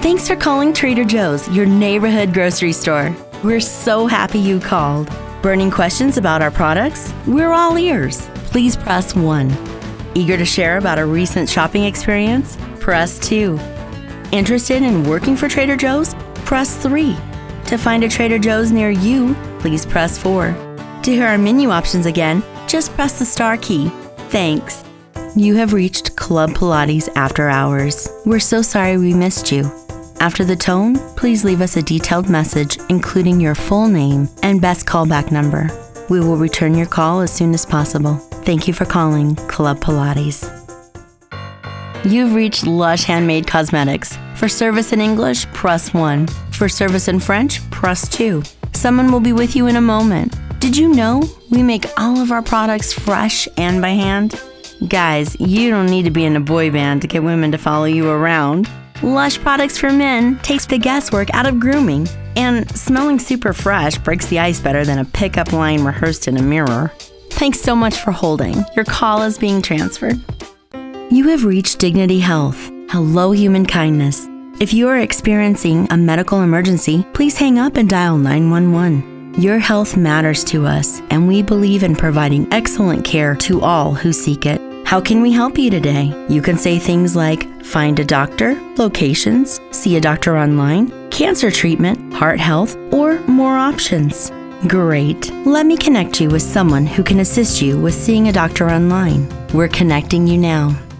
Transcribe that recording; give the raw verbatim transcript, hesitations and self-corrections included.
Thanks for calling Trader Joe's, your neighborhood grocery store. We're so happy you called. Burning questions about our products? We're all ears. Please press one. Eager to share about a recent shopping experience? Press two. Interested in working for Trader Joe's? Press three. To find a Trader Joe's near you, please press four. To hear our menu options again, just press the star key. Thanks. You have reached Club Pilates After Hours. We're so sorry we missed you. After the tone, please leave us a detailed message including your full name and best callback number. We will return your call as soon as possible. Thank you for calling Club Pilates. You've reached Lush Handmade Cosmetics. For service in English, press one. For service in French, press two. Someone will be with you in a moment. Did you know we make all of our products fresh and by hand? Guys, you don't need to be in a boy band to get women to follow you around. Lush products for men takes the guesswork out of grooming. And smelling super fresh breaks the ice better than a pickup line rehearsed in a mirror. Thanks so much for holding. Your call is being transferred. You have reached Dignity Health. Hello, human kindness. If you are experiencing a medical emergency, please hang up and dial nine one one. Your health matters to us, and we believe in providing excellent care to all who seek it. How can we help you today? You can say things like find a doctor, locations, see a doctor online, cancer treatment, heart health, or more options. Great. Let me connect you with someone who can assist you with seeing a doctor online. We're connecting you now.